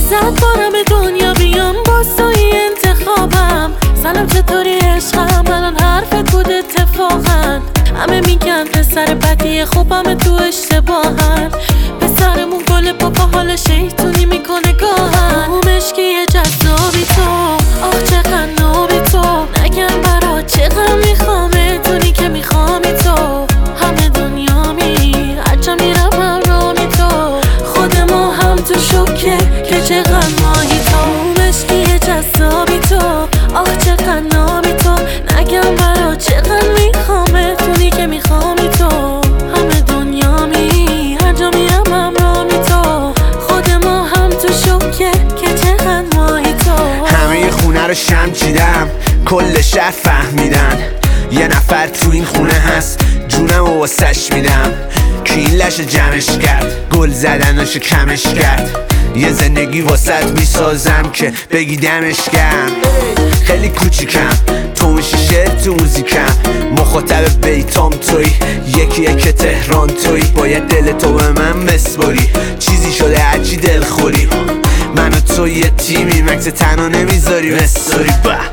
100 بارم به دنیا بیام باز توی انتخابم. سلام چطوری عشقم، الان حرفت بود اتفاقا. همه میگن پسر بدی خوبم تو اشتباهن. پسرمون گل پاپا حال شیطونی میکنه گاهن. مشکی جذابی تو، آخ چقدر نابی تو. نگم برا چقدر میخوامه دونی که میخوامی تو. همه دنیا هرجا میرم همرامی تو. خود ما هم تو شوکه که چقدر ماهی تو. مشکی جذابی تو، آخ چقدر نابی تو. نگم برا چقدر میخوامه دونی که میخوامی تو. همه دنیا هرجا میرم همرامی تو. خود ما هم تو شوکه که چقدر ماهی تو. همه خونه رو شم چیدم، کل شهر فهمیدن یه نفر تو این خونه هست، جونم و واسش میدم. کی این لشه جمعش کرد، گل زدناشو کمش کرد. یه زندگی واسط میسازم که بگی دمش گرم. خیلی کوچیکم، تو میشی شعر تو موزیکم. مخاطب بیتام توی، یکیه که تهران توی. باید دل تو به من بسپاری، چیزی شده هرچی دل خوری. من و تو یه تیمی، مکس تنها نمیذاری بساری.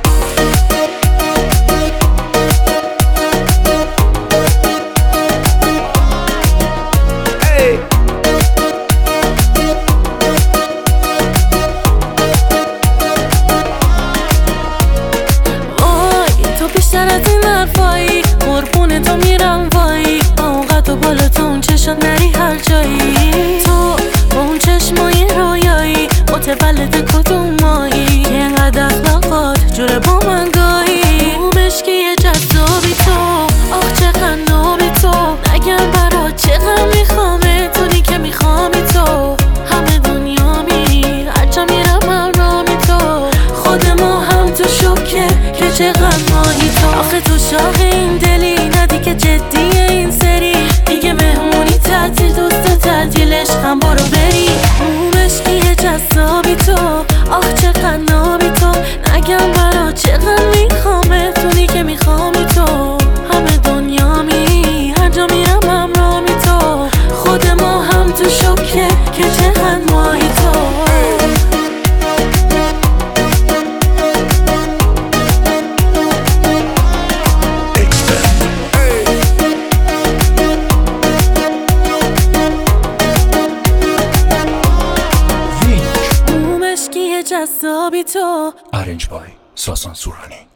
بیشتر از این حرفایی قربون تو میرم وایی. با اون قد و بالا تو اون چشات نری هر جایی. تو با اون چشمای رویایی متولد کدوم مایی که اینقدر اخلاقات جوره با من گاهی. مشکی جذابی تو، آخ چقدر نابی تو. نگم برا چقدر میخوامه دونی که میخوامی تو. همه دنیا هرجا میرم همرامی تو. خود ما هم تو شوکه که چقدر ماهی تو. آخه تو شاق این دلی ندی که جدیه این سری. دیگه مهمونی تعطیل دوست تعطیل عشقم برو بری. مشکی جذابی تو، آخ چقدر نابی تو. نگم برا چقدر میخوامه دونی که میخوامی تو. همه دنیا هرجا میرم همرامی تو. خود ما هم تو شوکه که چقدر ماهی تو. جذابی تو. Arranged by Sasan Surani.